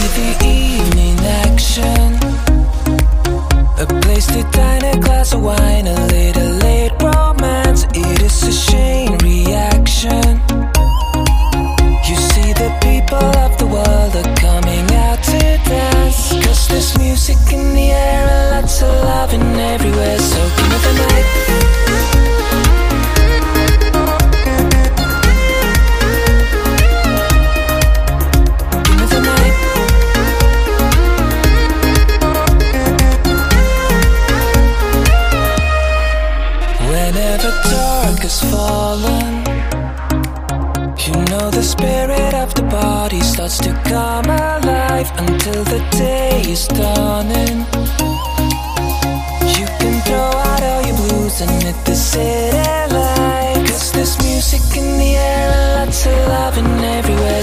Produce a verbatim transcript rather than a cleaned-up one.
the evening action, a place to dine, a glass of wine, a little late romance. It is a chain reaction. You see the people of the world are coming out to dance, 'cause there's music in the air and lots of loving everywhere. So give me the night. Give me the night. Whenever dark has fallen, you know the spirit of the body starts to come alive until the day is dawning. You can throw out all your blues and hit the city light, 'cause there's music in the air and lots of loving everywhere.